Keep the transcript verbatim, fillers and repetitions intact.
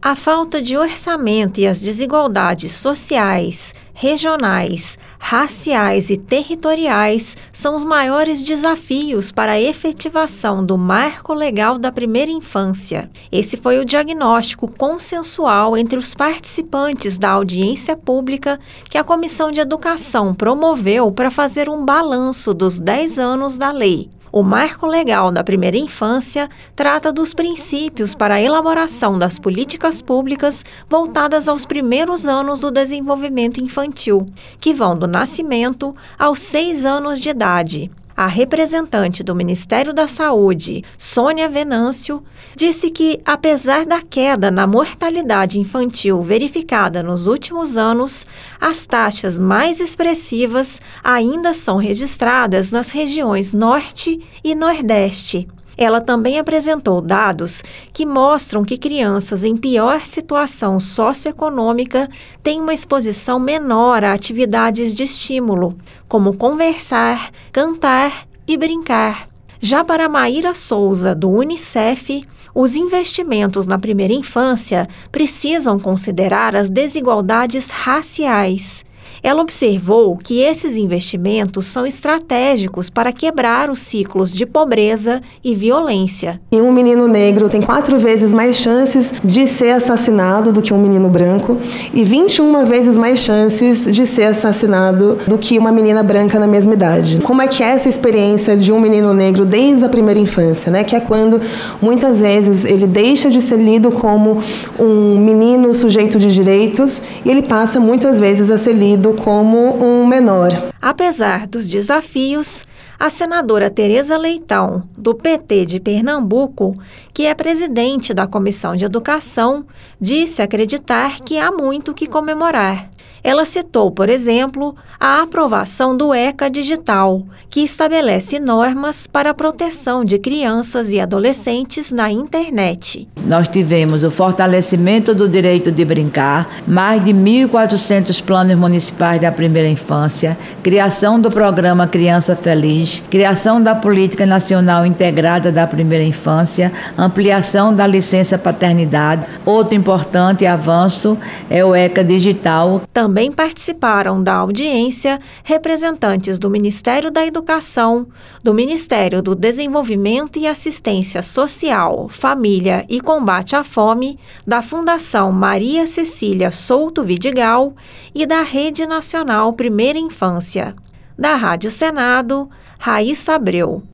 A falta de orçamento e as desigualdades sociais, regionais, raciais e territoriais são os maiores desafios para a efetivação do Marco Legal da Primeira Infância. Esse foi o diagnóstico consensual entre os participantes da audiência pública que a Comissão de Educação promoveu para fazer um balanço dos dez anos da lei. O Marco Legal da Primeira Infância trata dos princípios para a elaboração das políticas públicas voltadas aos primeiros anos do desenvolvimento infantil, que vão do nascimento aos seis anos de idade. A representante do Ministério da Saúde, Sônia Venâncio, disse que, apesar da queda na mortalidade infantil verificada nos últimos anos, as taxas mais expressivas ainda são registradas nas regiões Norte e Nordeste. Ela também apresentou dados que mostram que crianças em pior situação socioeconômica têm uma exposição menor a atividades de estímulo, como conversar, cantar e brincar. Já para Maíra Souza, do Unicef, os investimentos na primeira infância precisam considerar as desigualdades raciais. Ela observou que esses investimentos são estratégicos para quebrar os ciclos de pobreza e violência. E um menino negro tem quatro vezes mais chances de ser assassinado do que um menino branco e vinte e uma vezes mais chances de ser assassinado do que uma menina branca na mesma idade. Como é que é essa experiência de um menino negro desde a primeira infância, né? Que é quando muitas vezes ele deixa de ser lido como um menino sujeito de direitos e ele passa muitas vezes a ser lido como um menor. Apesar dos desafios, a senadora Tereza Leitão, do P T de Pernambuco, que é presidente da Comissão de Educação, disse acreditar que há muito que comemorar. Ela citou, por exemplo, a aprovação do ECA Digital, que estabelece normas para a proteção de crianças e adolescentes na internet. Nós tivemos o fortalecimento do direito de brincar, mais de mil e quatrocentos planos municipais da primeira infância, criação do programa Criança Feliz, criação da Política Nacional Integrada da Primeira Infância, ampliação da licença paternidade. Outro importante avanço é o ECA Digital. Também participaram da audiência representantes do Ministério da Educação, do Ministério do Desenvolvimento e Assistência Social, Família e Combate à Fome, da Fundação Maria Cecília Souto Vidigal e da Rede Nacional Primeira Infância. Da Rádio Senado, Raíssa Abreu.